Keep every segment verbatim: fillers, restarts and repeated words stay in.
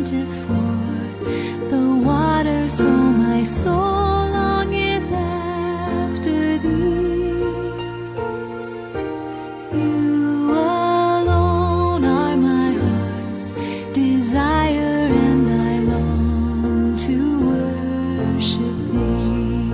panteth for the water, so my soul longeth after thee. You alone are my heart's desire, and I long to worship thee.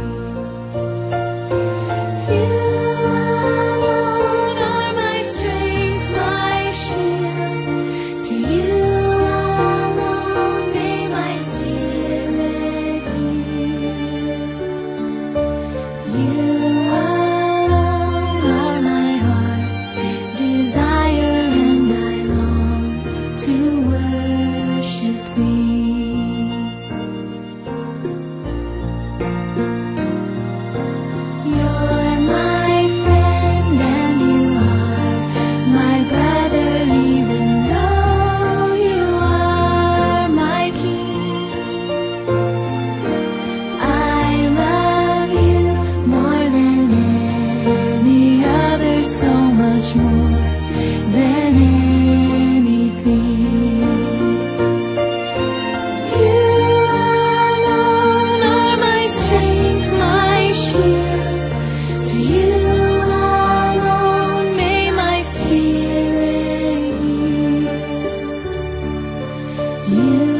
You alone are my strength, my shield. To you alone may my spirit yield. You alone are my heart's desire, and I long to worship thee. You're my friend and you are my brother, even though you are my king. I love you more than any other, so much more than anything. You alone are my strength, my shield. To you alone may my spirit yield. You